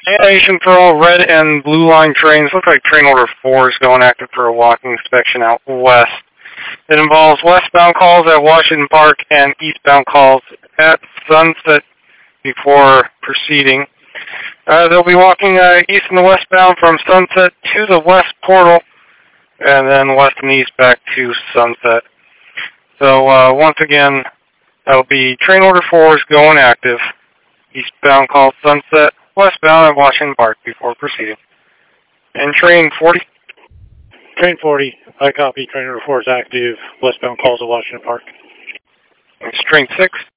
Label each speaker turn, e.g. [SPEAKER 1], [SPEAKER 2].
[SPEAKER 1] Animation for all red and blue line trains. Looks like train order 4 is going active for a walking inspection out west. It involves westbound calls at Washington Park and eastbound calls at Sunset before proceeding. They'll be walking east and westbound from Sunset to the west portal, and then west and east back to Sunset. So once again, that'll be train order 4 is going active. Eastbound calls Sunset, westbound at Washington Park before proceeding. And train 40?
[SPEAKER 2] Train 40, I copy. Train order 4 is active. Westbound calls at Washington Park.
[SPEAKER 1] It's train 6?